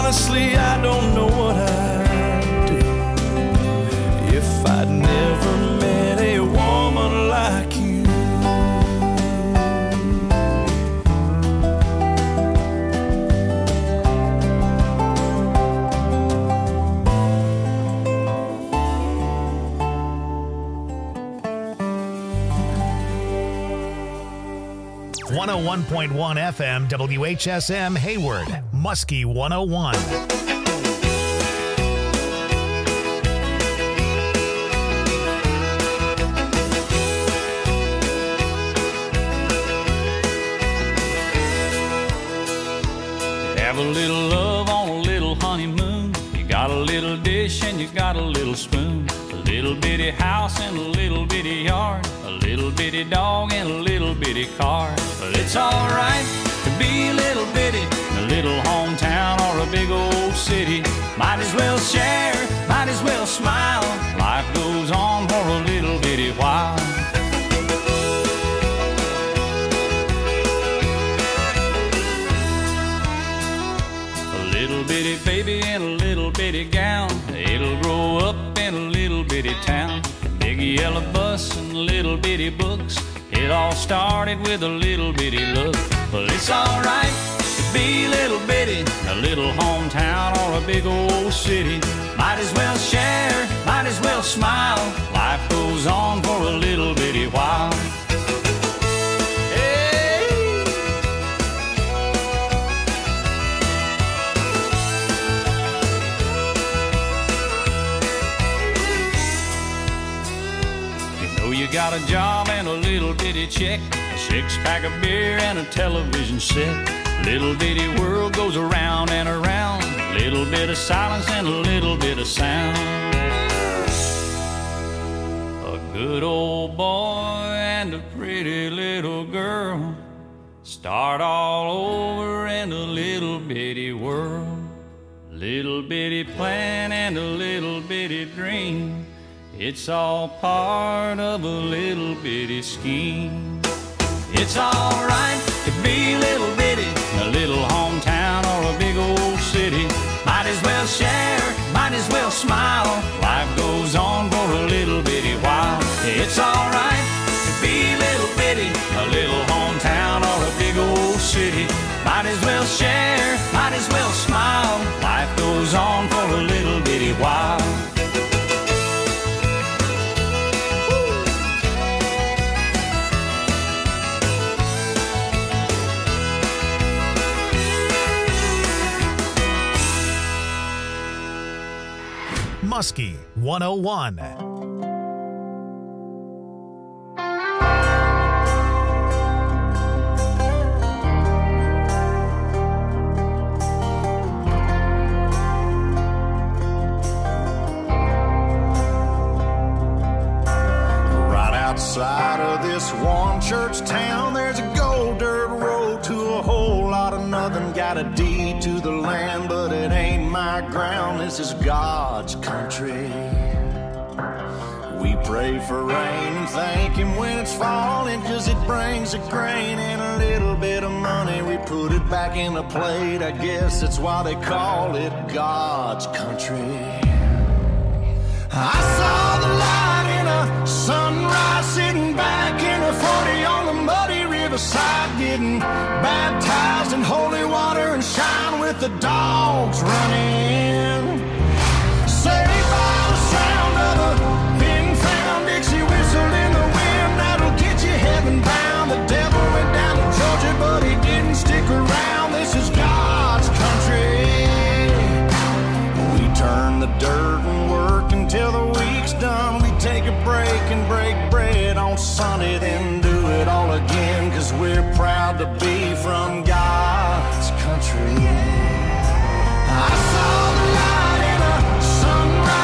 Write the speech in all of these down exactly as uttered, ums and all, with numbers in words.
honestly, I don't know what I'd do if I'd never met a woman like you. one oh one point one F M W H S M Hayward, Muskie one oh one. Have a little love on a little honeymoon. You got a little dish and you got a little spoon. A little bitty house and a little bitty yard. A little bitty dog and a little bitty car. Well, it's alright to be a little bitty in a little hometown or a big old city. Might as well share, might as well smile. Life goes on for a little bitty while. A little bitty baby in a little bitty gown. It'll grow up in a little bitty town. Big yellow bus and little bitty books. It all started with a little bitty look. Well, it's alright to be a little bitty in a little hometown or a big old city. Might as well share, might as well smile. Life goes on for a little bitty while. You got a job and a little bitty check, a six-pack of beer and a television set. Little bitty world goes around and around. Little bit of silence and a little bit of sound. A good old boy and a pretty little girl start all over in a little bitty world. Little bitty plan and a little bitty dream. It's all part of a little bitty scheme. It's alright to be a little bitty in a little hometown or a big old city. Might as well share, might as well smile. Life goes on for a little bitty while. It's alright to be a little bitty in a little hometown or a big old city. Might as well share, might as well smile. Life goes on for a little bitty while. Muskie one oh one. Right outside of this one church town, there's a gold dirt road to a whole lot of nothing. Got a deed to the land, but it ain't my ground. This is God's country. We pray for rain and thank Him when it's falling, 'cause it brings a grain and a little bit of money. We put it back in the plate. I guess that's why they call it God's country. I saw the light in a sunrise, sitting back in a forty on the muddy riverside, getting baptized in holy water and shine with the dogs running. Saved by the sound of a pin-found Dixie whistle in the wind that'll get you heaven bound. The devil went down to Georgia, but he didn't stick around. This is God's country. We turn the dirt and work until the week's done. We take a break and break bread on Sunday, then do it all again, 'cause we're proud to be from God's country. I saw the light in a sunrise.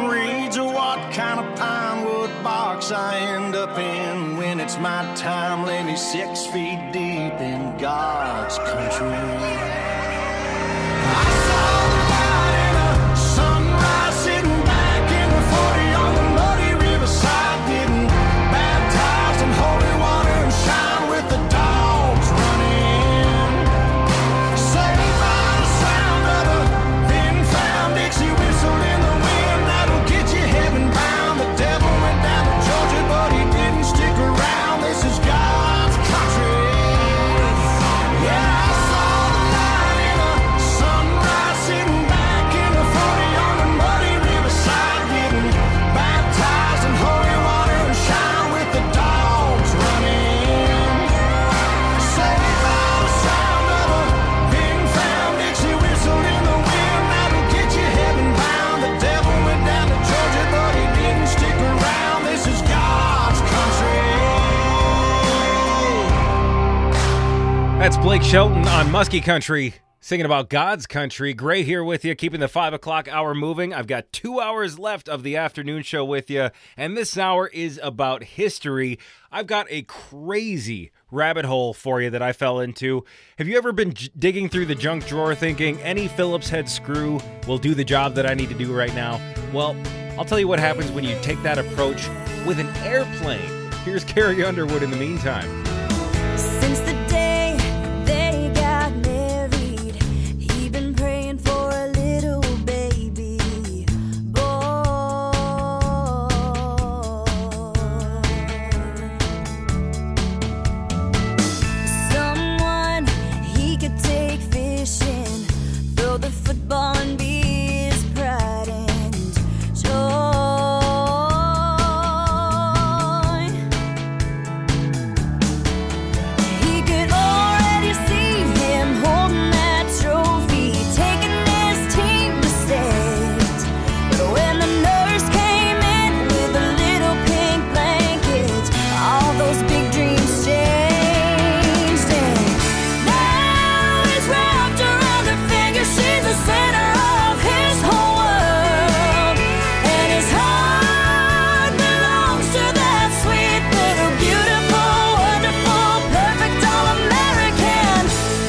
reeds or what kind of pine wood box I end up in. When it's my time, lay me six feet deep in God's country. I saw the light in a sunrise, sitting back in the forty on the muddy riverside, getting baptized in holy water and shine with the dogs running. Saved by the sound of a then-found Dixie whistle in the wind that'll get you heaven bound. The devil went down to Georgia, but he didn't stick around. This is God's country. Yeah, I saw the light in a sunrise, sitting back in the forty on the muddy riverside, getting baptized in holy water and shine with the dogs running. Saved by the sound of a then-found Dixie whistle in the wind that'll get you heaven bound. The devil went down to Georgia, but he didn't stick around. This is God's country. That's Blake Shelton on Muskie Country, singing about God's country. Gray here with you, keeping the five o'clock hour moving. I've got two hours left of the afternoon show with you, and this hour is about history. I've got a crazy rabbit hole for you that I fell into. Have you ever been j- digging through the junk drawer thinking any Phillips head screw will do the job that I need to do right now? Well, I'll tell you what happens when you take that approach with an airplane. Here's Carrie Underwood in the meantime. Since the day they got married, he been praying for a little baby boy. Someone he could take fishing, throw the football and be his pride and joy. He could already see him holding that trophy, taking his team to state. But when the nurse came in with a little pink blanket, all those big dreams changed. And now he's wrapped around her finger. She's the center of his whole world, and his heart belongs to that sweet little beautiful, wonderful, perfect all-American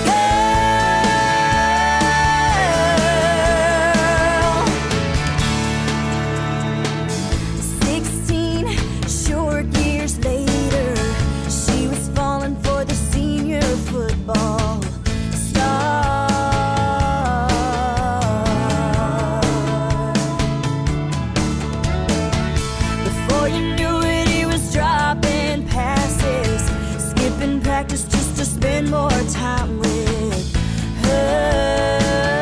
girl. Sixteen short years later, she was falling for the senior football star. Before you knew it, he was dropping passes, skipping practice just to spend more time with her.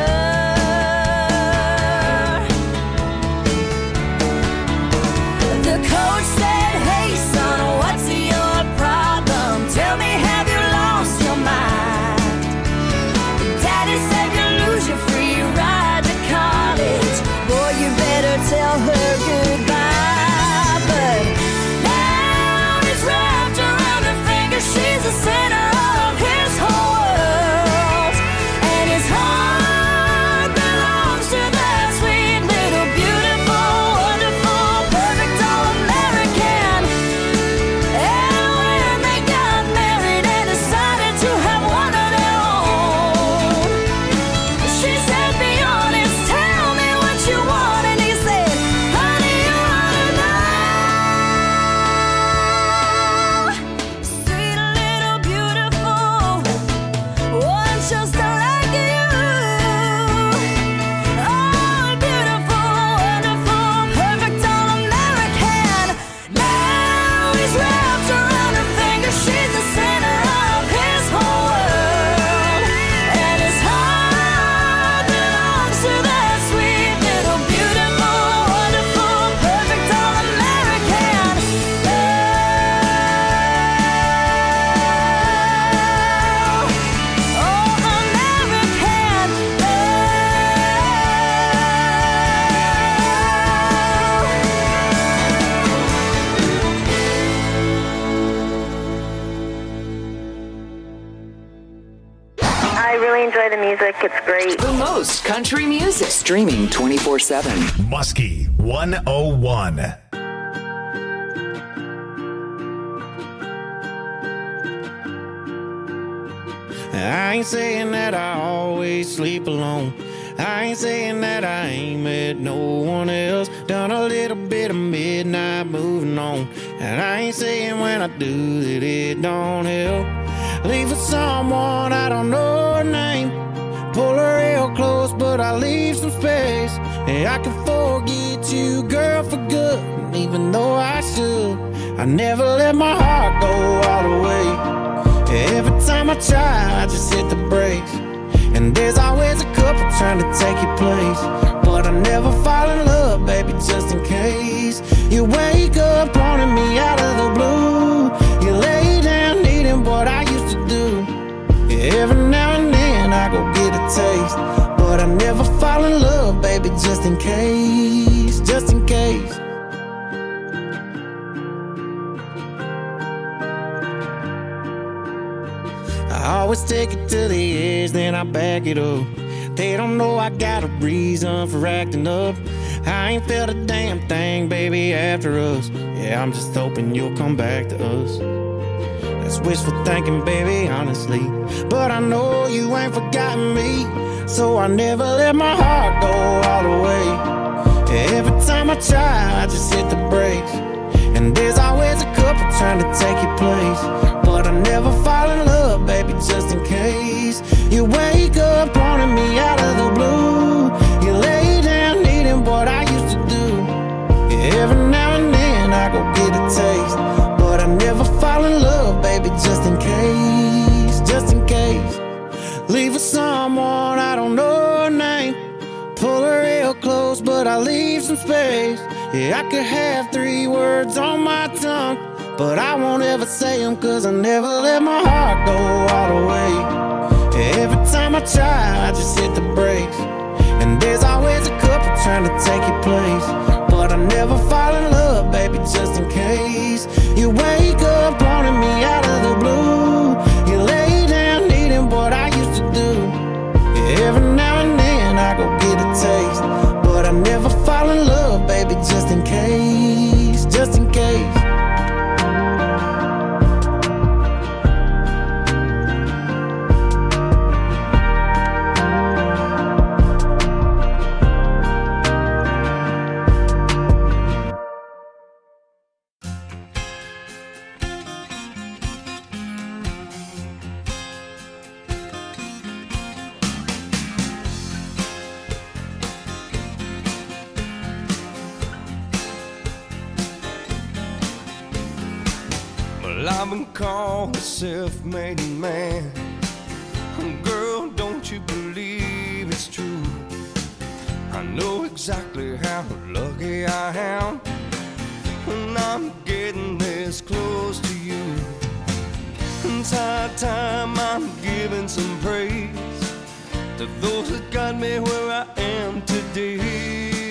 The coach said, "Hey son, what's your problem? Tell me, have you lost your mind?" Daddy said, "You lose your free ride to college. Boy, you better tell her goodbye." But now he's wrapped around her finger. She's the center of his whole world, and his heart belongs to that sweet little beautiful, wonderful, perfect all-American. And when they got married and decided to have one of their own, she said, "Be honest, tell me what you want." And he said, "Honey, you ought to know. Sweet little beautiful, one just like you. Oh, beautiful, wonderful, perfect all-American." Now he's wrapped around her finger. She's the center of his whole world, and his heart belongs to that sweet little beautiful, wonderful, perfect all-American girl. All-American I really enjoy the music. It's great. The most country music. Streaming twenty-four seven. Muskie one oh one. I ain't saying that I always sleep alone. I ain't saying that I ain't met no one else. Done a little bit of midnight moving on. And I ain't saying when I do that it don't help. Leave with someone I don't know her name. Pull her real close, but I leave some space. And I can forget you, girl, for good. And even though I should, I never let my heart go all the way. Every time I try, I just hit the brakes. And there's always a couple trying to take your place. But I never fall in love, baby, just in case. You wake up wanting me out of the blue. You lay down needing what I used to do. Yeah, every now and then I go get a taste. But I never fall in love, baby, just in case. Just in case. I always take it to the edge, then I back it up. They don't know I got a reason for acting up. I ain't felt a damn thing, baby, after us. Yeah, I'm just hoping you'll come back to us. That's wishful thinking, baby, honestly. But I know you ain't forgotten me, so I never let my heart go all the way. Every time I try, I just hit the brakes. And there's always a couple trying to take your place. But I never fall in love, baby, just in case. You wake up wanting me out of the blue. You lay down needing what I used to do. Yeah, every now and then I go get a taste. But I never fall in love, baby, just in case. Just in case. Leave with someone I don't know her name. Pull her real close, but I leave some space. Yeah, I could have three words on my tongue, but I won't ever say them, cause I never let my heart go all the way. Every time I try, I just hit the brakes. And there's always a couple trying to take your place. But I never fall in love, baby, just in case. You wake up wanting me out of the blue. You lay down needing what I used to do. Yeah, every now and then I go get a taste. But I never fall in love, baby, just in case. Just in case. I've been called a self-made man. Girl, don't you believe it's true? I know exactly how lucky I am when I'm getting this close to you. It's high time I'm giving some praise to those that got me where I am today.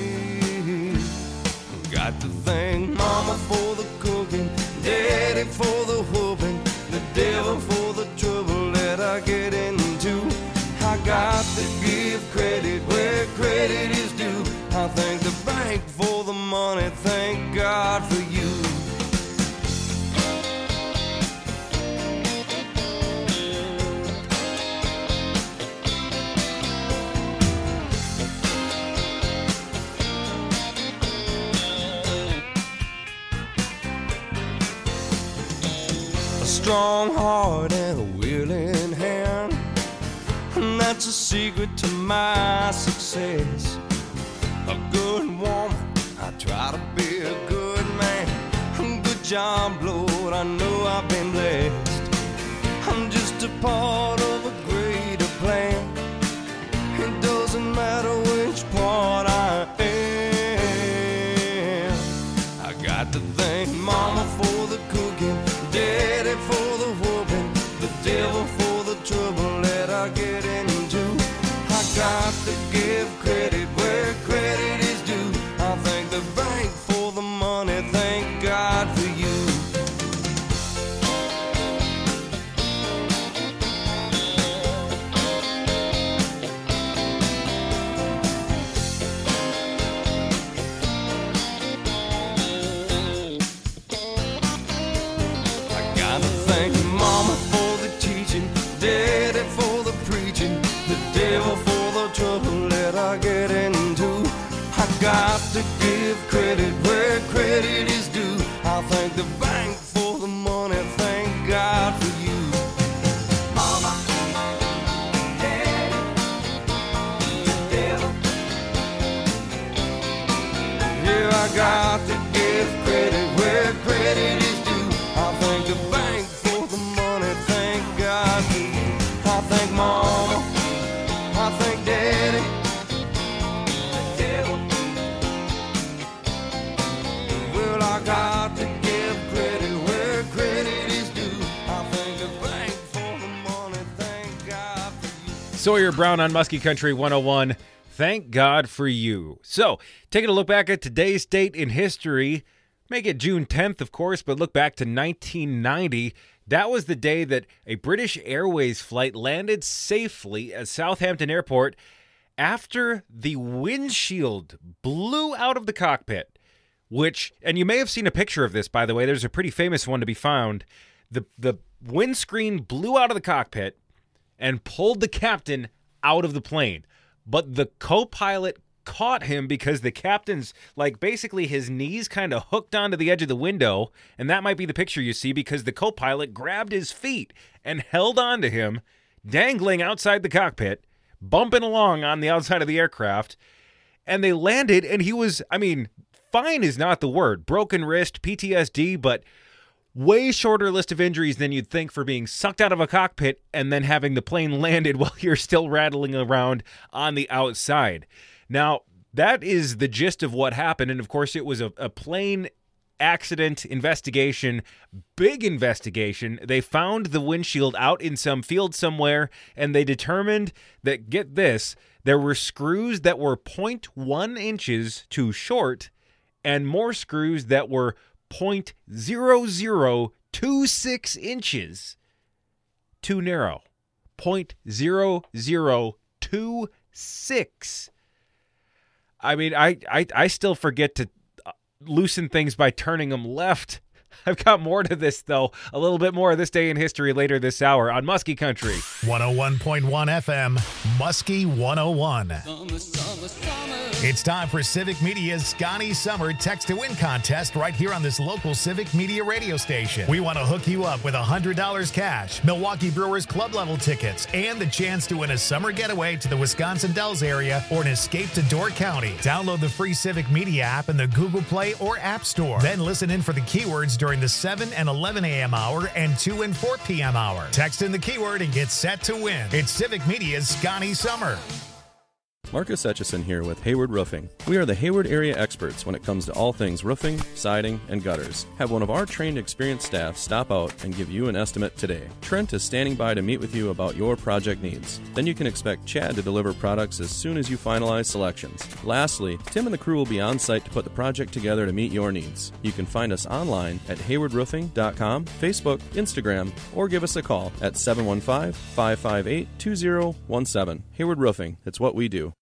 Got to thank Mama for the cooking, Daddy for the whooping, the devil for the trouble that I get into. I got to give credit where credit is due. I thank the bank for the money, thank God for you. A strong heart and a willing hand, and that's a secret to my success. A good woman, I try to be a good man. Good job, Lord, I know I've been blessed. I'm just a part of a greater plan. It doesn't matter which part I am. I got to thank Mama for the cooking, Daddy for the whooping, the devil for the trouble that I get into. I got to give credit where credit is due. I thank the bank for the money, thank God for you. Sawyer Brown on Muskie Country one oh one. Thank God for you. So, taking a look back at today's date in history, make it June tenth, of course, but look back to nineteen ninety. That was the day that a British Airways flight landed safely at Southampton Airport after the windshield blew out of the cockpit, which, and you may have seen a picture of this, by the way. There's a pretty famous one to be found. The, the windscreen blew out of the cockpit and pulled the captain out of the plane. But the co-pilot caught him because the captain's, like, basically his knees kind of hooked onto the edge of the window, and that might be the picture you see because the co-pilot grabbed his feet and held onto him, dangling outside the cockpit, bumping along on the outside of the aircraft, and they landed, and he was, I mean, fine is not the word, broken wrist, P T S D, but way shorter list of injuries than you'd think for being sucked out of a cockpit and then having the plane landed while you're still rattling around on the outside. Now, that is the gist of what happened, and of course it was a, a plane accident investigation, big investigation. They found the windshield out in some field somewhere, and they determined that, get this, there were screws that were zero point one inches too short and more screws that were zero point zero zero two six inches too narrow. zero point zero zero two six. I mean, I, I, I still forget to loosen things by turning them left. I've got more to this, though. A little bit more of this day in history later this hour on Muskie Country. one oh one point one F M, Muskie one oh one. Summer, summer, summer. It's time for Civic Media's Scotty Summer Text to Win contest right here on this local Civic Media radio station. We want to hook you up with one hundred dollars cash, Milwaukee Brewers club level tickets, and the chance to win a summer getaway to the Wisconsin Dells area or an escape to Door County. Download the free Civic Media app in the Google Play or App Store. Then listen in for the keywords during the seven and eleven a.m. hour and two and four p.m. hour. Text in the keyword and get set to win. It's Civic Media's Scotty Summer. Marcus Etchison here with Hayward Roofing. We are the Hayward area experts when it comes to all things roofing, siding, and gutters. Have one of our trained, experienced staff stop out and give you an estimate today. Trent is standing by to meet with you about your project needs. Then you can expect Chad to deliver products as soon as you finalize selections. Lastly, Tim and the crew will be on site to put the project together to meet your needs. You can find us online at hayward roofing dot com, Facebook, Instagram, or give us a call at seven one five, five five eight, two zero one seven. Hayward Roofing, it's what we do.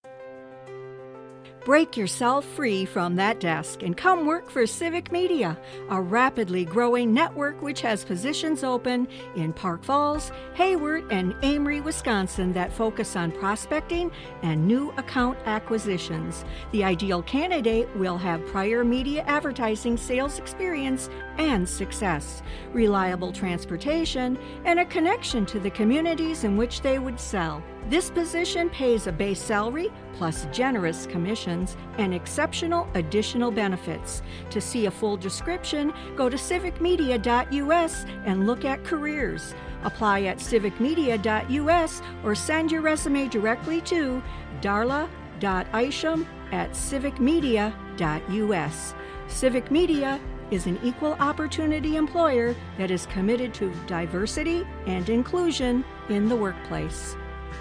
Break yourself free from that desk and come work for Civic Media, a rapidly growing network which has positions open in Park Falls, Hayward, and Amory, Wisconsin that focus on prospecting and new account acquisitions. The ideal candidate will have prior media advertising sales experience and success, reliable transportation, and a connection to the communities in which they would sell. This position pays a base salary plus generous commissions and exceptional additional benefits. To see a full description, go to civic media dot U S and look at careers. Apply at civic media dot U S or send your resume directly to darla dot isham at civic media dot U S. Civic Media is an equal opportunity employer that is committed to diversity and inclusion in the workplace.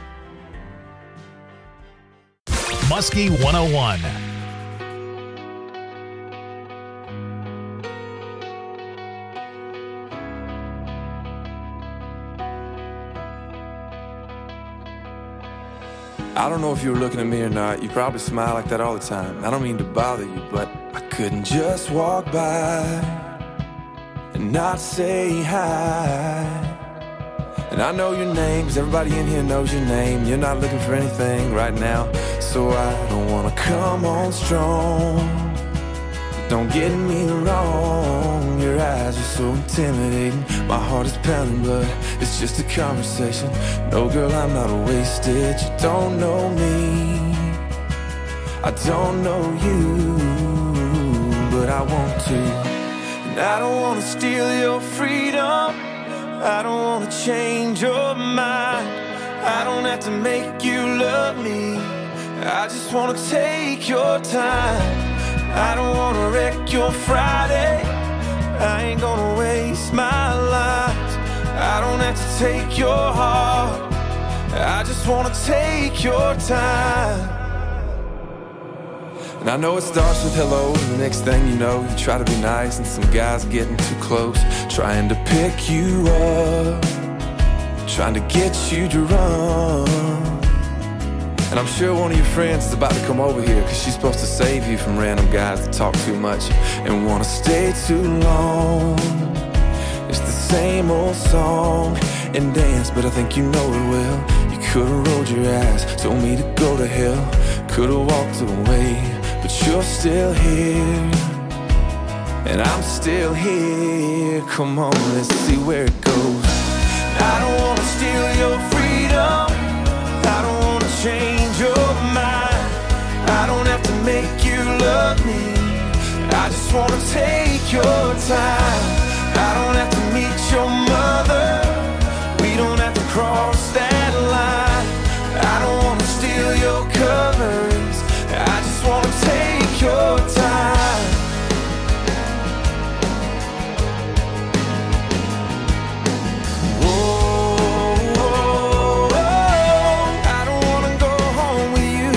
Muskie one oh one. I don't know if you were looking at me or not. You probably smile like that all the time. I don't mean to bother you, but I couldn't just walk by and not say hi. And I know your name, 'cause everybody in here knows your name. You're not looking for anything right now, so I don't wanna come on strong. Don't get me wrong, your eyes are so intimidating. My heart is pounding, but it's just a conversation. No, girl, I'm not wasted. You don't know me, I don't know you, but I want to. And I don't wanna steal your freedom, I don't wanna change your mind. I don't have to make you love me, I just wanna take your time. I don't wanna wreck your Friday, I ain't gonna waste my life. I don't have to take your heart, I just wanna take your time. And I know it starts with hello, and the next thing you know, you try to be nice, and some guy's getting too close, trying to pick you up, trying to get you to run. And I'm sure one of your friends is about to come over here, cause she's supposed to save you from random guys that talk too much and wanna stay too long. It's the same old song and dance, but I think you know it well. You could've rolled your eyes, told me to go to hell, could've walked away, but you're still here, and I'm still here. Come on, let's see where it goes. I don't wanna steal your freedom, I don't wanna change your mind, I don't have to make you love me, I just wanna take your time. I don't have to meet your mother, we don't have to cross that line, I don't wanna steal your covers, I just wanna take your time. Whoa, whoa, whoa, I don't wanna go home with you.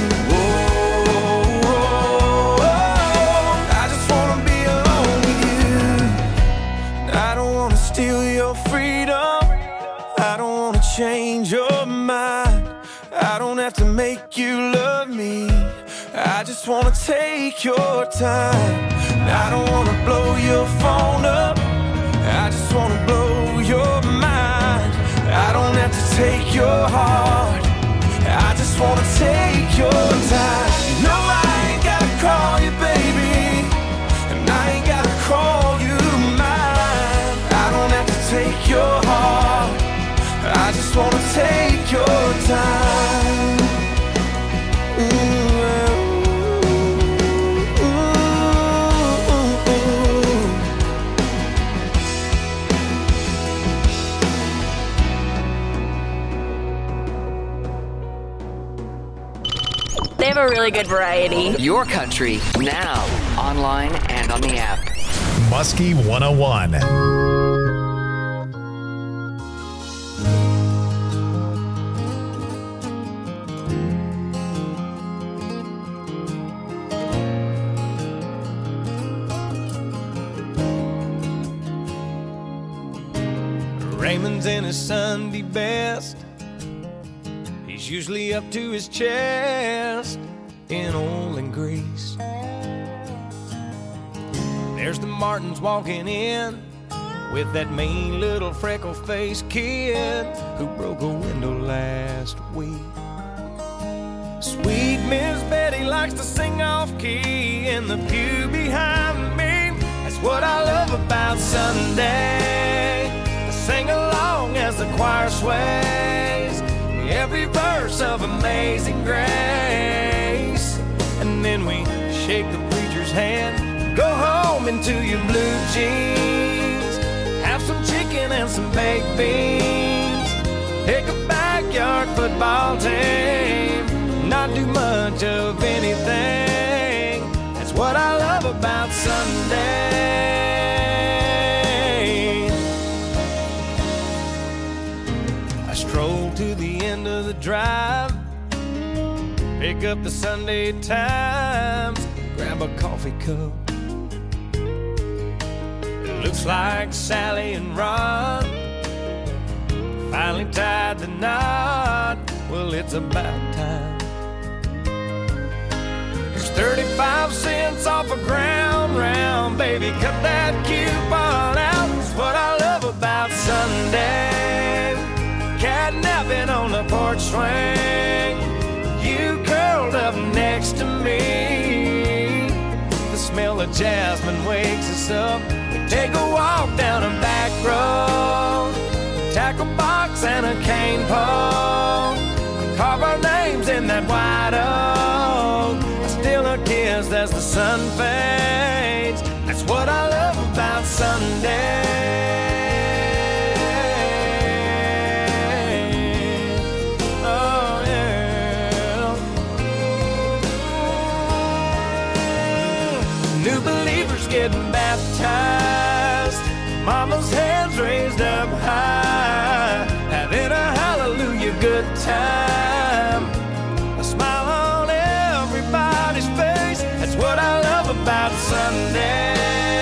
Whoa, whoa, whoa, I just wanna be alone with you. I don't wanna steal your freedom, I don't wanna change your mind, I don't have to make you love me, I just wanna take your time. I don't wanna blow your phone up, I just wanna blow your mind, I don't have to take your heart, I just wanna take your time. No, I ain't gotta call you baby, and I ain't gotta call you mine, I don't have to take your heart, I just wanna take your time. Ooh. They have a really good variety. Your country, now, online and on the app. Muskie one oh one. Raymond's in his Sunday best, he's usually up to his chest in oil and grease. There's the Martins walking in with that mean little freckle-faced kid who broke a window last week. Sweet Miss Betty likes to sing off-key in the pew behind me. That's what I love about Sunday. I sing along as the choir sways every verse of Amazing Grace, and then we shake the preacher's hand, go home into your blue jeans, have some chicken and some baked beans, pick a backyard football team, not do much of anything. That's what I love about Sunday. I stroll to the end of the drive, pick up the Sunday Times, grab a coffee cup. It looks like Sally and Ron finally tied the knot. Well, it's about time. There's thirty-five cents off a ground round, baby, cut that coupon out. It's what I love about Sunday. Catnapping on the porch swing, you curled up next to me. The smell of jasmine wakes us up. We take a walk down a back road, tackle box and a cane pole, carve our names in that white oak. I steal a kiss as the sun fades. That's what I love about Sunday. Getting baptized, mama's hands raised up high, having a hallelujah good Sunday.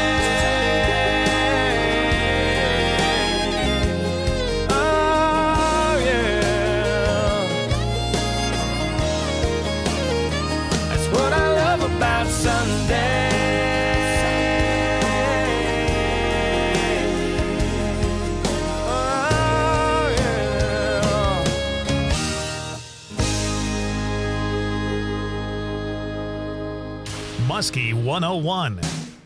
Oh, yeah. That's what I love about Sunday. Muskie one oh one.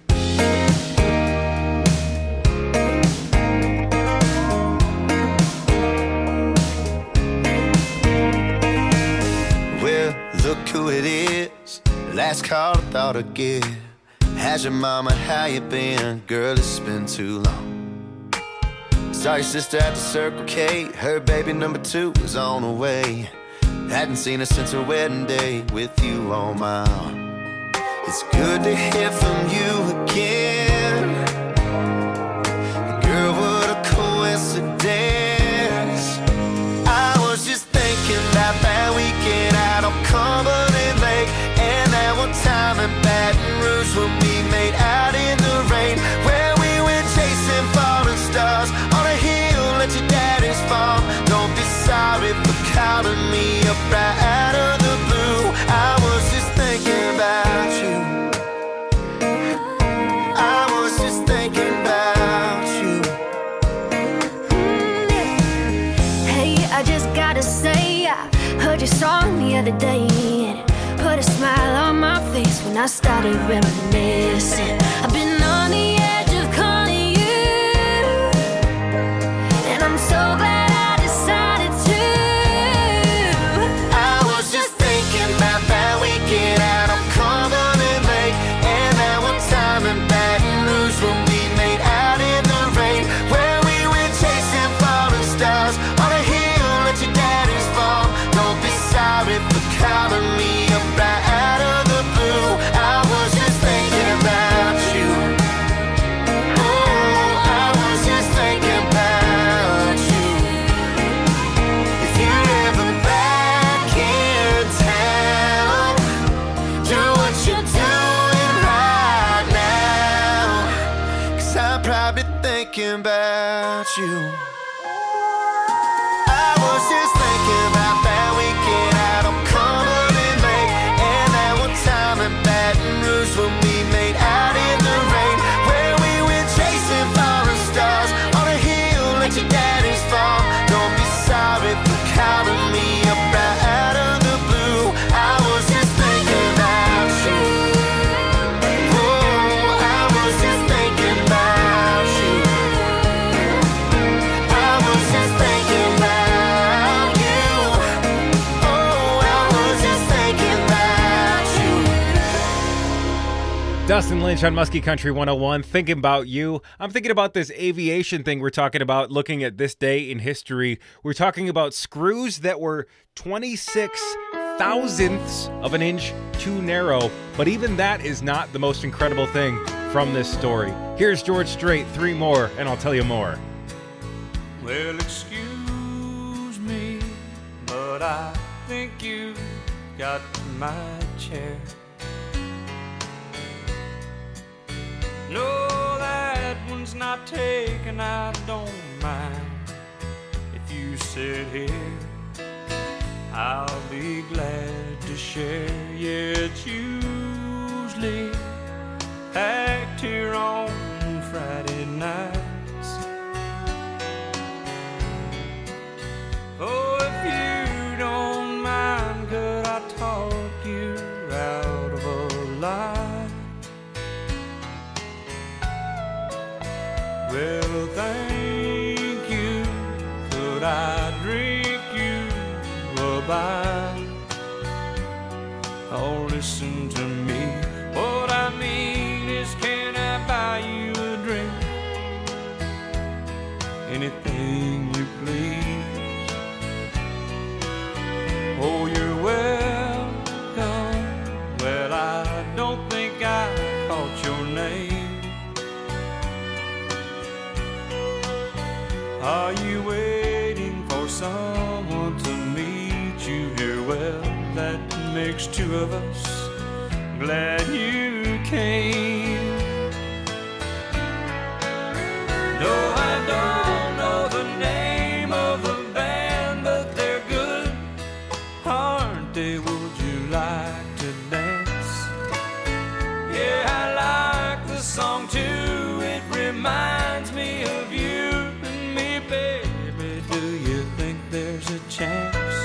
Well, look who it is. Last call I thought I'd get. How's your mama? How you been? Girl, it's been too long. Saw your sister at the Circle K. Her baby number two was on the way. Hadn't seen her since her wedding day with you on my arm. It's good to hear from you again. Girl, what a coincidence. I was just thinking about that weekend out on Cumberland Lake, and that one time in Baton Rouge when we made out in the rain, where we went chasing falling stars on a hill at your daddy's farm. Don't be sorry for calling me up right out of the blue. I was just thinking about you. I was just thinking about you. Hey, I just gotta say, I heard your song the other day, and it put a smile on my face when I started reminiscing. I've been on the edge of calling you, and I'm so glad I decided to. I was just thinking about that weekend out on Cumberland Lake, and that one time in Baton Rouge when we made out in the rain, where we went chasing falling stars on a hill at your daddy's farm. Don't be sorry for calling me up right out of the blue. I was just thinking about you. Oh, I was just thinking about you. If you're ever back in town, do what you're doing right now, 'cause I'm probably thinking about you. I was just thinking about that weekend out on Cumberland Lake, and that one time in Baton Rouge when we made out in the rain, where we went chasing falling stars on a hill at your daddy's farm. Don't be sorry for calling me up right out of the blue. I was just thinking about you. Oh, I was just thinking about you. I was just thinking about you. Oh, I was just thinking about you. Dustin Lynch on Muskie Country one oh one, thinking about you. I'm thinking about this aviation thing we're talking about, looking at this day in history. We're talking about screws that were twenty-six thousandths of an inch too narrow, but even that is not the most incredible thing from this story. Here's George Strait, three more, and I'll tell you more. Well, excuse me, but I think you got my chair. No, that one's not taken, I don't mind. If you sit here, I'll be glad to share. Yeah, it's usually packed here on Friday nights. Oh, if you don't mind, could I talk you out of a lie? Well, thank you. Could I drink you a bite? Oh, listen to me. What I mean is, can I buy you a drink? Anything you please. Oh, you're welcome. Well, I don't think I caught your name. Are you waiting for someone to meet you here? Well, that makes two of us. Glad you came. reminds me of you and me, baby. Do you think there's a chance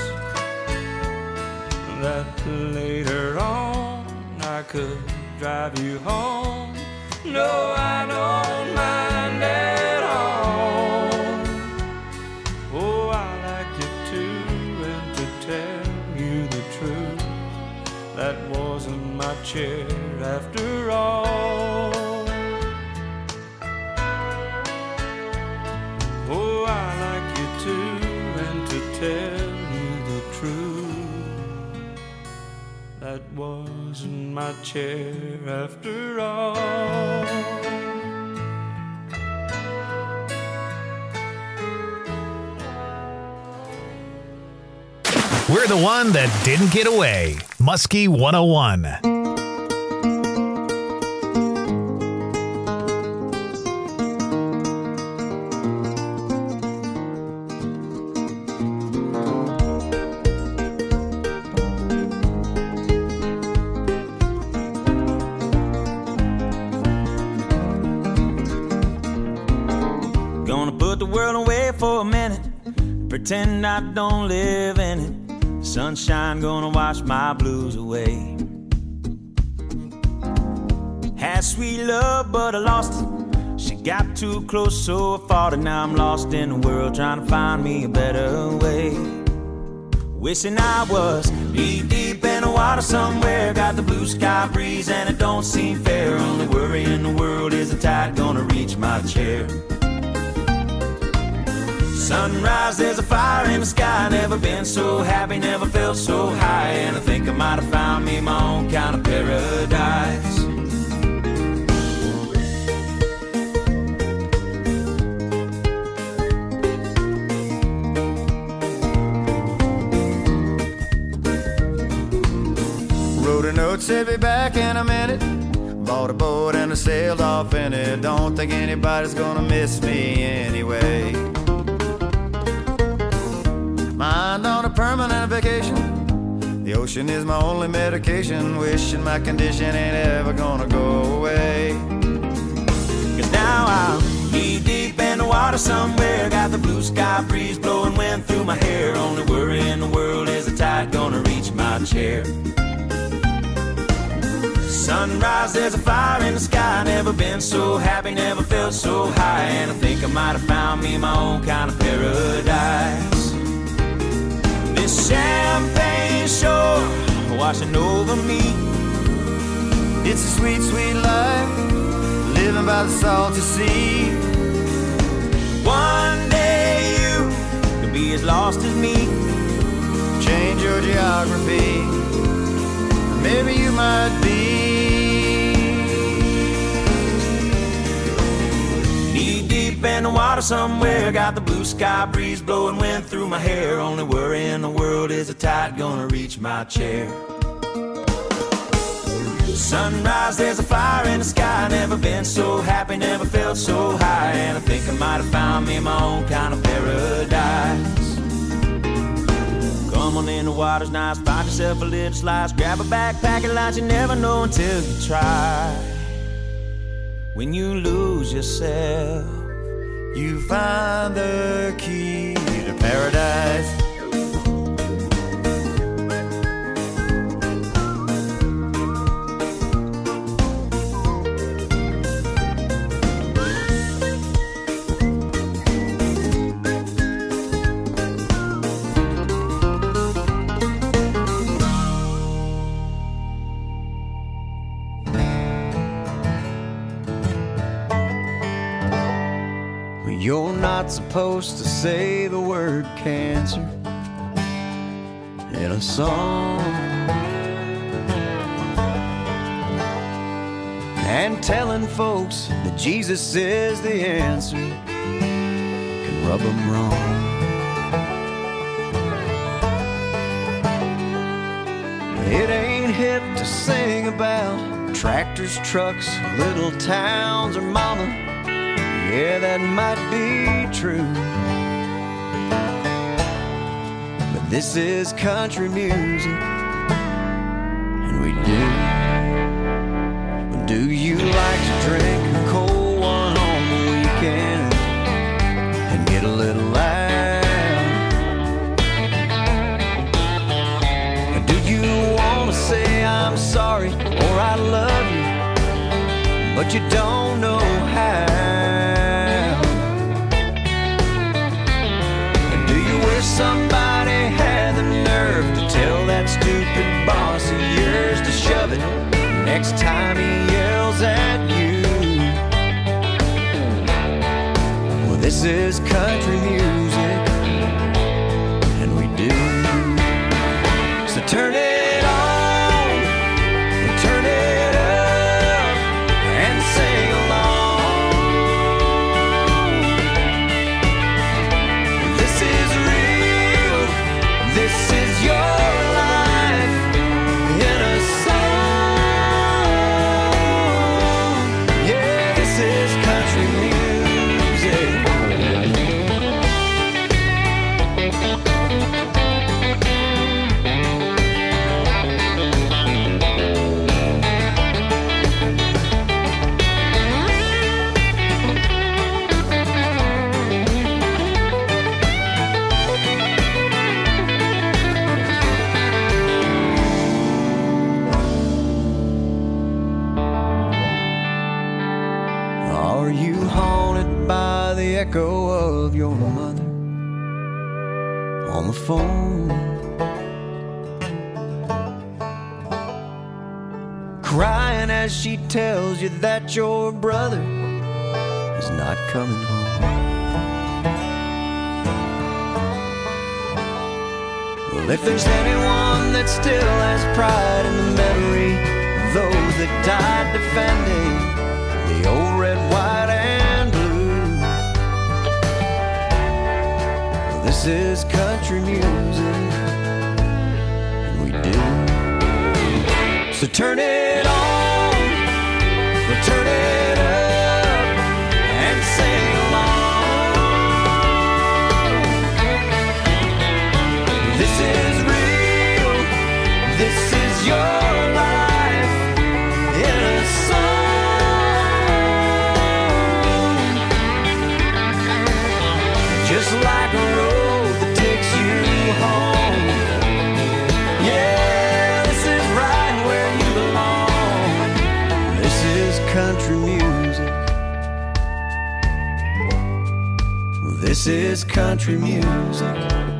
that later on I could drive you home? No, I don't mind at all. Oh, I like you too, and to tell you the truth, that wasn't my chair after all. Oh, I like you too, and to tell you the truth, that wasn't my chair after all. We're the one that didn't get away. Muskie one oh one. Gonna put the world away for a minute, pretend I don't live in it. Sunshine gonna wash my blues away. Had sweet love, but I lost it. She got too close, so I fought it. Now I'm lost in the world, trying to find me a better way. Wishing I was knee deep in the water somewhere. Got the blue sky breeze and it don't seem fair. Only worry in the world is the tide gonna reach my chair. Sunrise, there's a fire in the sky. Never been so happy, never felt so high. And I think I might have found me my own kind of paradise. Wrote a note, said be back in a minute. Bought a boat and I sailed off in it. Don't think anybody's gonna miss me anyway. Mind on a permanent vacation. The ocean is my only medication. Wishing my condition ain't ever gonna go away. Cause now I'm knee deep in the water somewhere. Got the blue sky breeze blowing wind through my hair. Only worry in the world is the tide gonna reach my chair. Sunrise, there's a fire in the sky. Never been so happy, never felt so high. And I think I might have found me my own kind of paradise. This champagne shore washing over me. It's a sweet, sweet life, living by the salty sea. One day you could be as lost as me. Change your geography, maybe you might be. Knee deep in the water somewhere. Got the blue sky breeze blowing wind through my hair. Only worry in the world is the tide gonna reach my chair. Sunrise, there's a fire in the sky. Never been so happy, never felt so high. And I think I might have found me my own kind of paradise. Come on in, the water's nice. Find yourself a little slice. Grab a backpack and lunch. You never know until you try. When you lose yourself, you find the key to paradise. You're not supposed to say the word cancer in a song. And telling folks that Jesus is the answer can rub them wrong. It ain't hip to sing about tractors, trucks, little towns, or mama. Yeah, that might be true, but this is country music, and we do. Do you like to drink a cold one on the This is country music, and we do. So turn it on, and turn it up, and sing along. This is real, this is your life in a song. Yeah, this is country music. Are you haunted by the echo of your mother on the phone? Crying as she tells you that your brother is not coming home. Well, if there's anyone that still has pride in the memory of those that died defending the old red, white, and blue, well, this is country music, and we do. So turn it on, or turn it up, and sing along. This is real, this is your life in a song. Just like a road that takes you home. Yeah, this is right where you belong. This is country music. This is country music.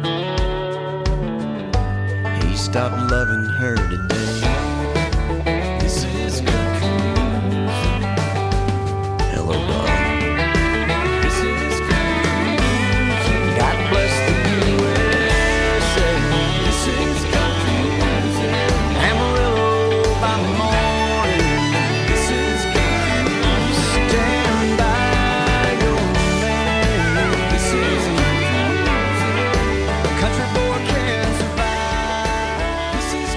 He stopped loving her today. This is country music. Hello, darling. This is country music. God bless the U S A. This is country music. Amarillo by morning. This is country music. Stand by your man. This is country music. A country boy can survive. This is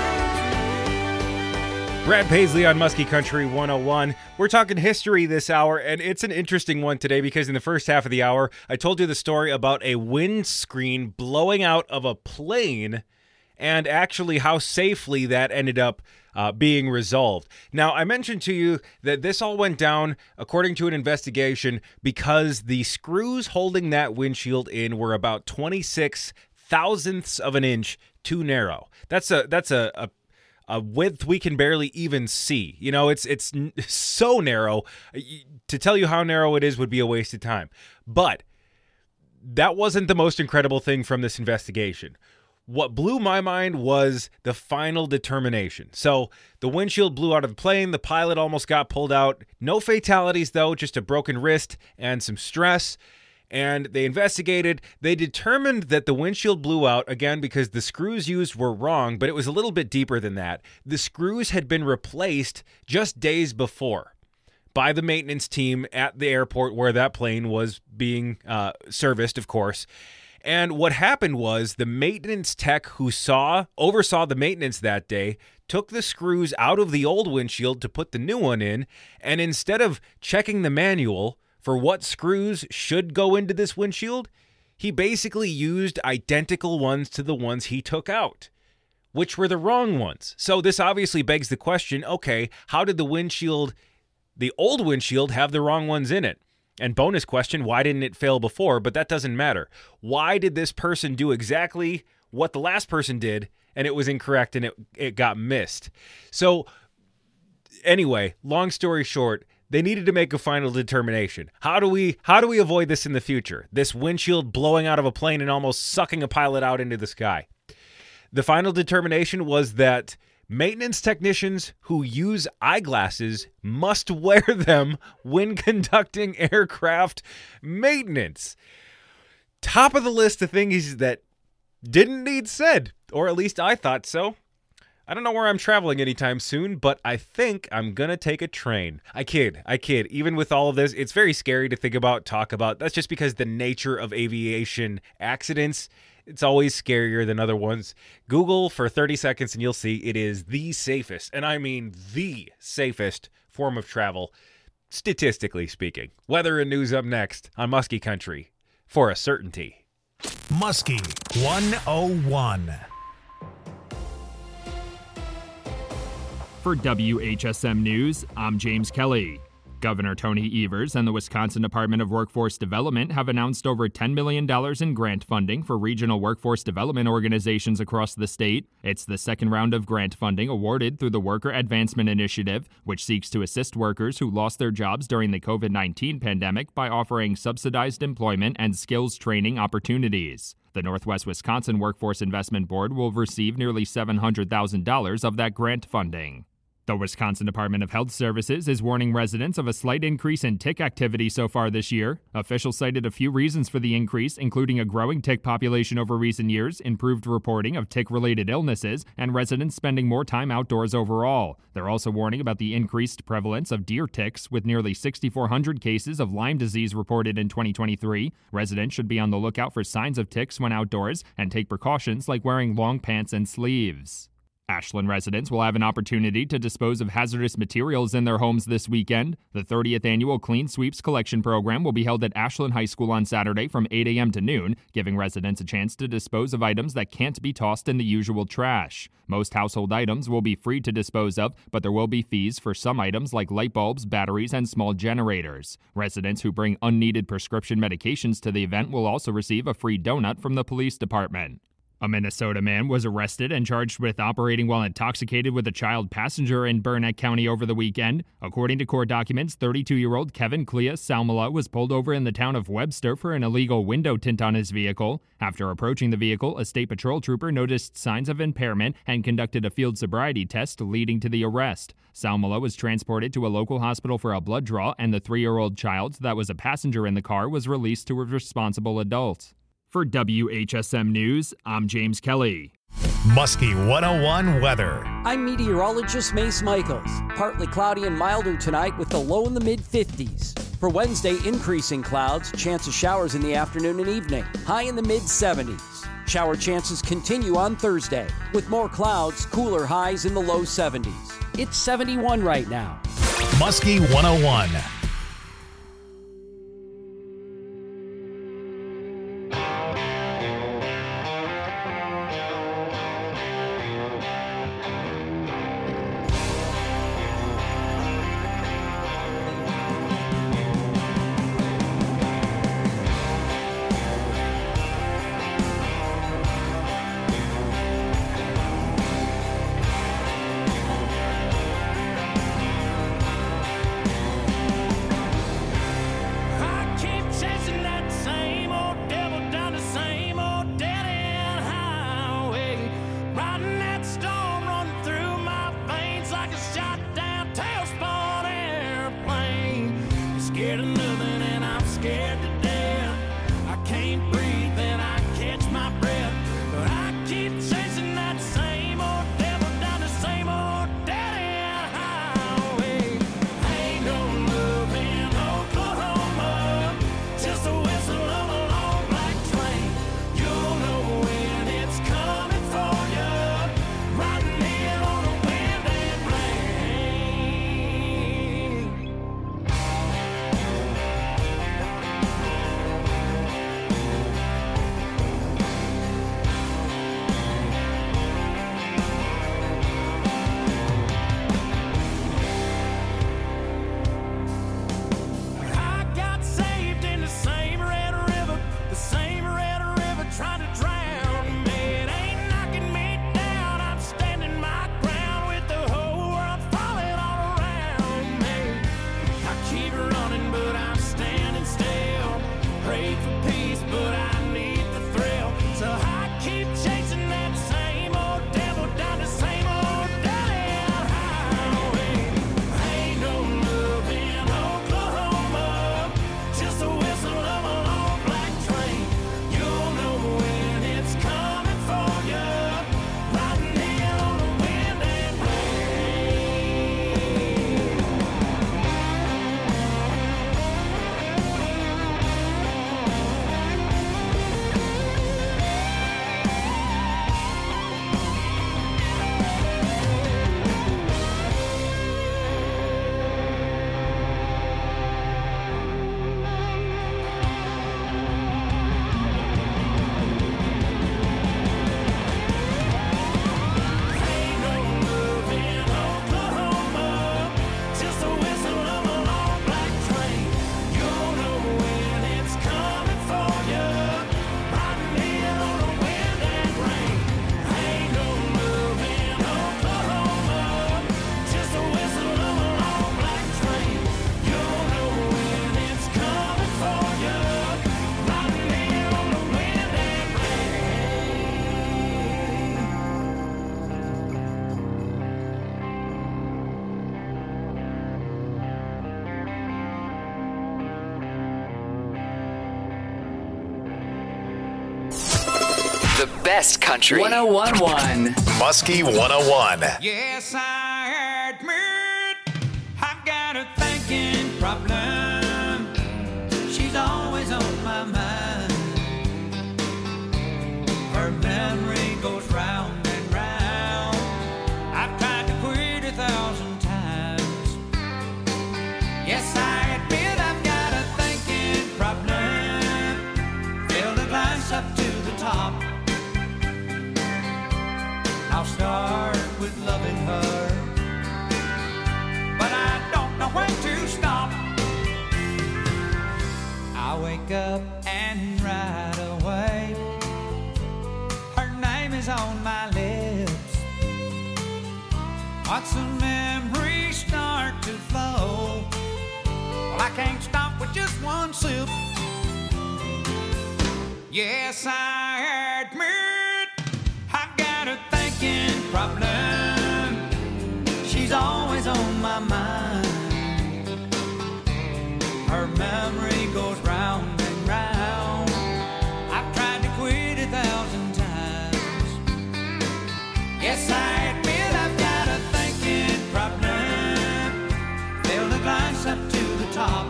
country. Brad Paisley on Muskie Country one oh one. We're talking history this hour, and it's an interesting one today because in the first half of the hour, I told you the story about a windscreen blowing out of a plane and actually how safely that ended up uh, being resolved. Now, I mentioned to you that this all went down, according to an investigation, because the screws holding that windshield in were about twenty-six thousandths of an inch too narrow. That's a that's a, a a width we can barely even see. You know, it's it's n- so narrow. To tell you how narrow it is would be a waste of time. But that wasn't the most incredible thing from this investigation. What blew my mind was the final determination. So the windshield blew out of the plane. The pilot almost got pulled out. No fatalities, though, just a broken wrist and some stress. And they investigated. They determined that the windshield blew out, again, because the screws used were wrong, but it was a little bit deeper than that. The screws had been replaced just days before by the maintenance team at the airport where that plane was being uh, serviced, of course. And what happened was the maintenance tech who saw oversaw the maintenance that day took the screws out of the old windshield to put the new one in, and instead of checking the manual for what screws should go into this windshield, he basically used identical ones to the ones he took out, which were the wrong ones. So this obviously begs the question, okay, how did the windshield, the old windshield, have the wrong ones in it? And bonus question, why didn't it fail before? But that doesn't matter. Why did this person do exactly what the last person did, and it was incorrect and it, it got missed? So anyway, long story short, they needed to make a final determination. How do we how do we avoid this in the future? This windshield blowing out of a plane and almost sucking a pilot out into the sky. The final determination was that Maintenance technicians who use eyeglasses must wear them when conducting aircraft maintenance. Top of the list of things that didn't need said, or at least I thought so. I don't know where I'm traveling anytime soon, but I think I'm going to take a train. I kid, I kid. Even with all of this, it's very scary to think about, talk about. That's just because the nature of aviation accidents, it's always scarier than other ones. Google for thirty seconds and you'll see it is the safest, and I mean the safest form of travel, statistically speaking. Weather and news up next on Muskie Country, for a certainty. Muskie one oh one. For W H S M News, I'm James Kelly. Governor Tony Evers and the Wisconsin Department of Workforce Development have announced over ten million dollars in grant funding for regional workforce development organizations across the state. It's the second round of grant funding awarded through the Worker Advancement Initiative, which seeks to assist workers who lost their jobs during the covid nineteen pandemic by offering subsidized employment and skills training opportunities. The Northwest Wisconsin Workforce Investment Board will receive nearly seven hundred thousand dollars of that grant funding. The Wisconsin Department of Health Services is warning residents of a slight increase in tick activity so far this year. Officials cited a few reasons for the increase, including a growing tick population over recent years, improved reporting of tick-related illnesses, and residents spending more time outdoors overall. They're also warning about the increased prevalence of deer ticks, with nearly six thousand four hundred cases of Lyme disease reported in twenty twenty-three. Residents should be on the lookout for signs of ticks when outdoors and take precautions like wearing long pants and sleeves. Ashland residents will have an opportunity to dispose of hazardous materials in their homes this weekend. The thirtieth annual Clean Sweeps Collection Program will be held at Ashland High School on Saturday from eight a.m. to noon, giving residents a chance to dispose of items that can't be tossed in the usual trash. Most household items will be free to dispose of, but there will be fees for some items like light bulbs, batteries, and small generators. Residents who bring unneeded prescription medications to the event will also receive a free donut from the police department. A Minnesota man was arrested and charged with operating while intoxicated with a child passenger in Burnett County over the weekend. According to court documents, thirty-two-year-old Kevin Clea Salmala was pulled over in the town of Webster for an illegal window tint on his vehicle. After approaching the vehicle, a state patrol trooper noticed signs of impairment and conducted a field sobriety test leading to the arrest. Salmala was transported to a local hospital for a blood draw, and the three-year-old child that was a passenger in the car was released to a responsible adult. For W H S M News, I'm James Kelly. Muskie one oh one weather. I'm meteorologist Mace Michaels. Partly cloudy and milder tonight with the low in the mid fifties. For Wednesday, increasing clouds, chance of showers in the afternoon and evening. High in the mid seventies. Shower chances continue on Thursday with more clouds, cooler highs in the low seventies. It's seventy-one right now. Muskie one oh one. The best country. one oh one point one. Muskie one oh one. Yes, I admit I've got a thinking problem. She's always on my mind. Her memory goes round and round. I've tried to quit a thousand times. Yes, I admit I've got a thinking problem. Fill the glass up to the top. I'll start with loving her, but I don't know when to stop. I wake up and right away her name is on my lips. Watch the memories start to flow. Well, I can't stop with just one sip. Yes, I admit I've got a thinking problem. She's always on my mind. Her memory goes round and round. I've tried to quit a thousand times. Yes, I admit I've got a thinking problem. Fill the glass up to the top.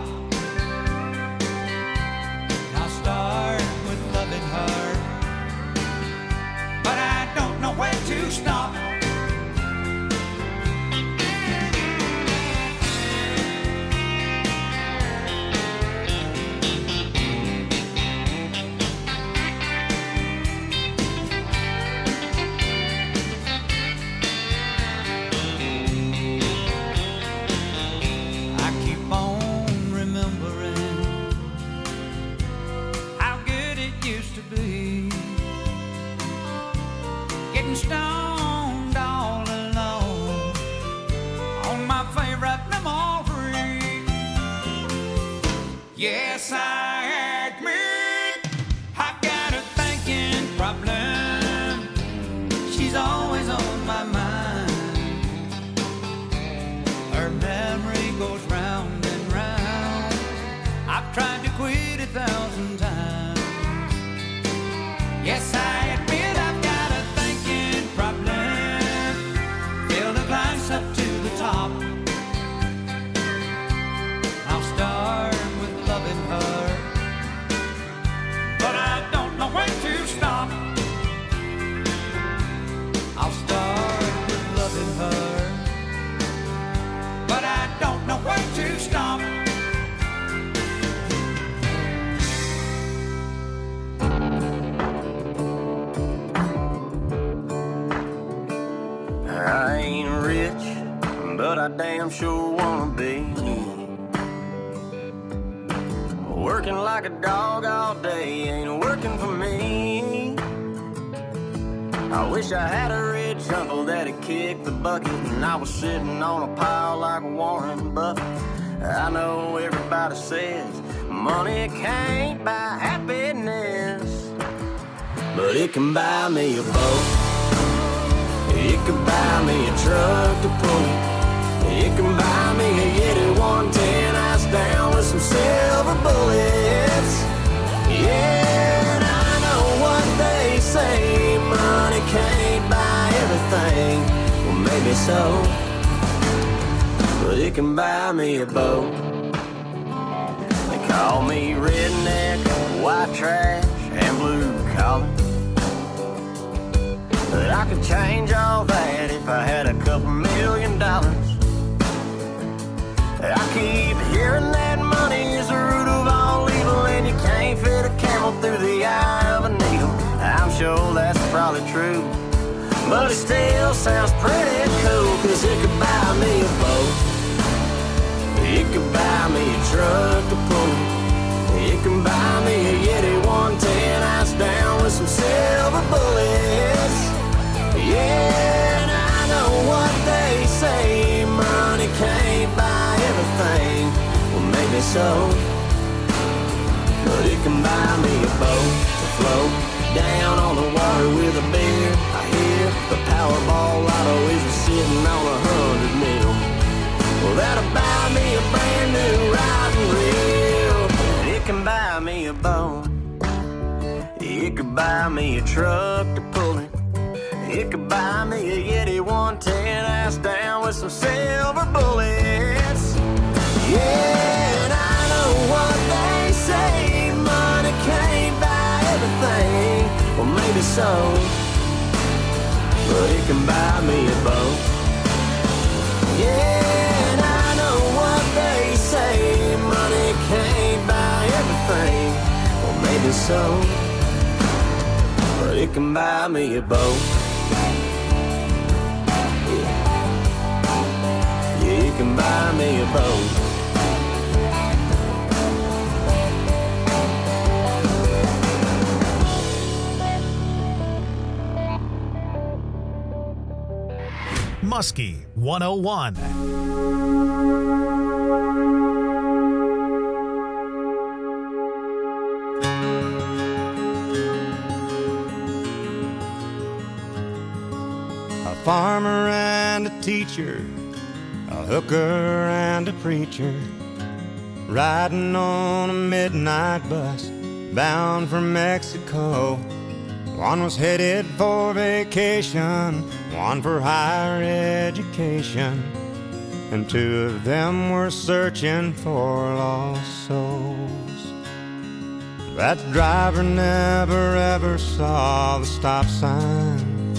I'll start with loving her, but I don't know when to stop. I keep on remembering how good it used to be. Getting stoned all alone on my favorite memory. Yes, I admit I've got a thinking problem. She's always on my mind. Her memory goes round and round. I've tried to quit a thousand times. Yes, I admit I've got a thinking problem. Fill the glass up to the top. I'll start with loving her, but I don't know when to stop. I'll start with loving her, but I don't know when to stop. I ain't rich, but I damn sure wanna be. Working like a dog all day ain't working for me. I wish I had a rich uncle that'd kick the bucket and I was sitting on a pile like Warren Buffett. I know everybody says money can't buy happiness, but it can buy me a boat. It can buy me a truck to pull it. It can buy me a Yeti one ten ice down with some silver bullets. Yeah, and I know what they say, money can't buy everything. Well, maybe so, but it can buy me a boat. They call me redneck, white trash, and blue collar, but I could change all that if I had a couple million dollars. I keep hearing that money is the root of all evil, and you can't fit a camel through the eye of a needle. I'm sure that's probably true, but it still sounds pretty cool, cause it could buy me a boat. It could buy me a truck to pull it. It can buy me a Yeti one ten ice down with some silver bullets. Yeah, and I know what they say, money can't buy everything. Well, maybe so, but it can buy me a boat to float down on the water with a beer. I hear the Powerball lotto is sitting on a hundred mil. Well, that'll buy me a brand new riding reel. And it can buy me a boat. It could buy me a truck to pull it. It could buy me a Yeti one ten ass down with some silver bullets. Yeah, and I know what they say, money can't buy everything. Well, maybe so, but it can buy me a boat. Yeah, and I know what they say, money can't buy everything. Well, maybe so, but it can buy me a boat. Yeah, it can buy me a boat. Muskie one oh one. A farmer and a teacher, a hooker and a preacher, riding on a midnight bus bound for Mexico. One was headed for vacation, one for higher education, and two of them were searching for lost souls. That driver never ever saw the stop sign,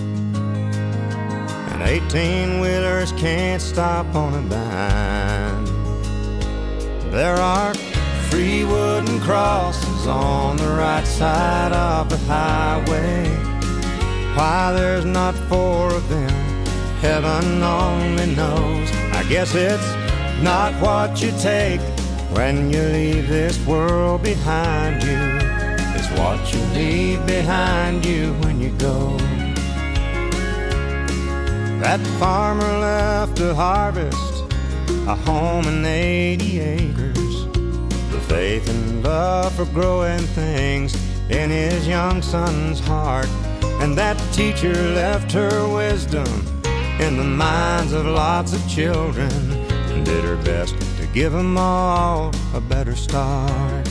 and eighteen-wheelers can't stop on a dime. There are three wooden crosses on the right side of the highway. Why there's not four of them, heaven only knows. I guess it's not what you take when you leave this world behind you. It's what you leave behind you when you go. That farmer left to harvest a home and eighty acres, the faith and love for growing things in his young son's heart. And that teacher left her wisdom in the minds of lots of children, and did her best to give them all a better start.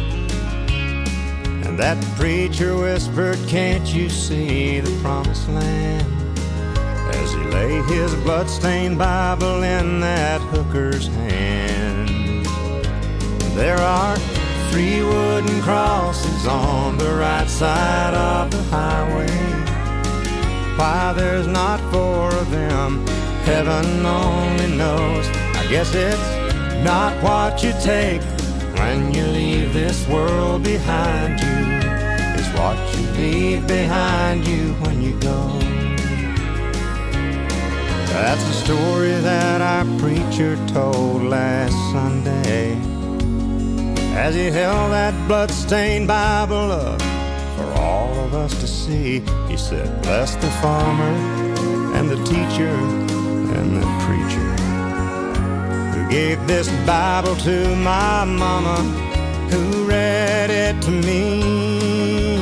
And that preacher whispered, "Can't you see the promised land?" as he lay his bloodstained Bible in that hooker's hand. There are three wooden crosses on the right side of the highway. Why there's not four of them, heaven only knows. I guess it's not what you take when you leave this world behind you. It's what you leave behind you when you go. That's the story that our preacher told last Sunday, as he held that bloodstained Bible up for all of us to see. He said, "Bless the farmer and the teacher and the preacher who gave this Bible to my mama, who read it to me."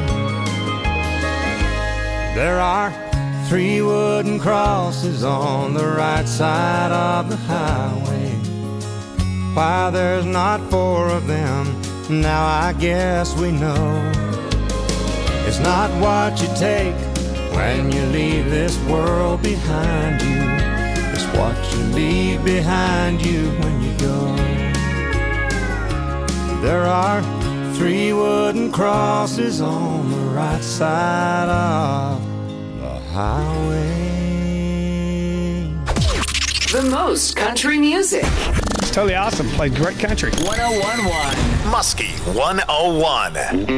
There are three wooden crosses on the right side of the highway. Why there's not four of them, now I guess we know. It's not what you take when you leave this world behind you. It's what you leave behind you when you go. There are three wooden crosses on the right side of the highway. The most country music. It's totally awesome. Played great country. one oh one point one. Muskie one oh one.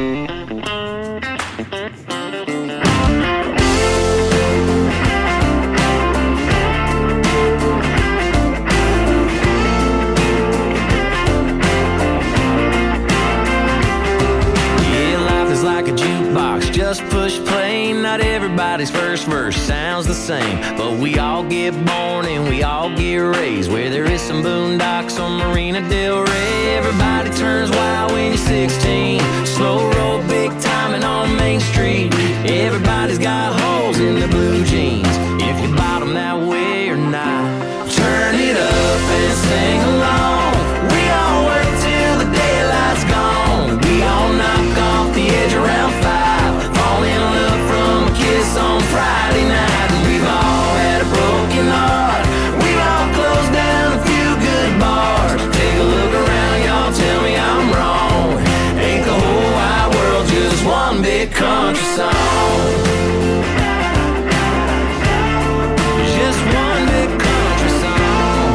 Just push play, not everybody's first verse sounds the same, but we all get born and we all get raised where there is some boondocks on Marina Del Rey. Everybody turns wild when you're sixteen, slow roll, big timing on Main Street. Everybody's got holes in their blue jeans, if you bottom that way or not. Turn it up and sing along, we all work till the daylight's gone. We all knock off the edge around five, big country song. Just one big country song.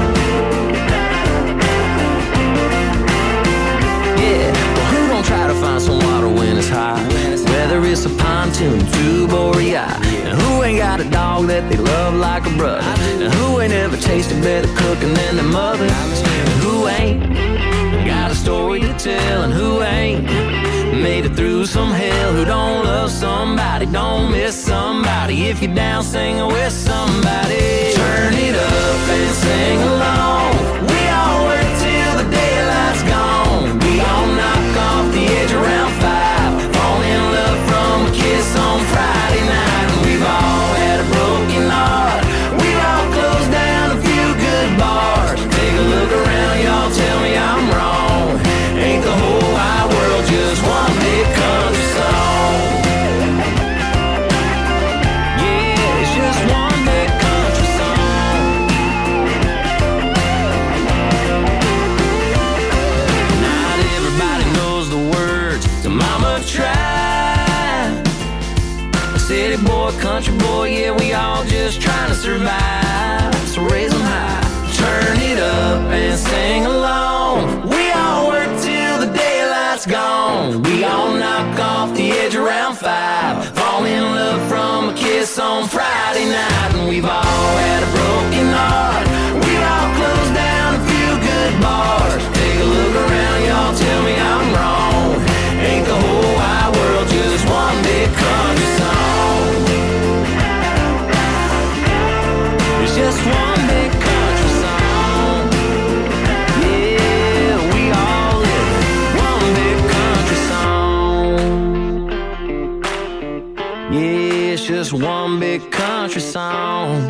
Yeah, well, who don't try to find some water when it's high? Whether it's a pontoon, tube, or a yacht. And who ain't got a dog that they love like a brother? And who ain't ever tasted better cooking than their mother? And who ain't got a story to tell? And who ain't made it through some hell? Who don't love somebody, don't miss somebody? If you're down singing with somebody, turn it up and sing along. We all work till the daylight's gone. We all knock off the edge around five, fall in love from a kiss on Friday night. And we've all had a broken heart, we've all closed down a few good bars. Take a look around, y'all, tell me I'm wrong. Ain't the whole wide world just one big country song? Yeah, it's just one big country song. Not everybody knows the words to Mama Tried. A city boy, country boy, yeah, we all just trying to survive. So raise them high, turn it up and sing along. We all work till the daylight's gone. We all knock off the edge around five, fall in love from a kiss on Friday night. And we've all had a broken heart, we've all closed down a few good bars. Take a look around, y'all, tell me I'm wrong. Ain't the whole wide world just one big country song? It's just one big country song. Yeah, we all live one big country song. Yeah, it's just one big country song.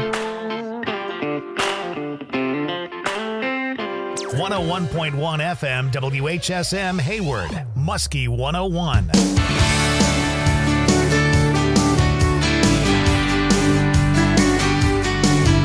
one oh one point one F M W H S M Hayward, Muskie one oh one.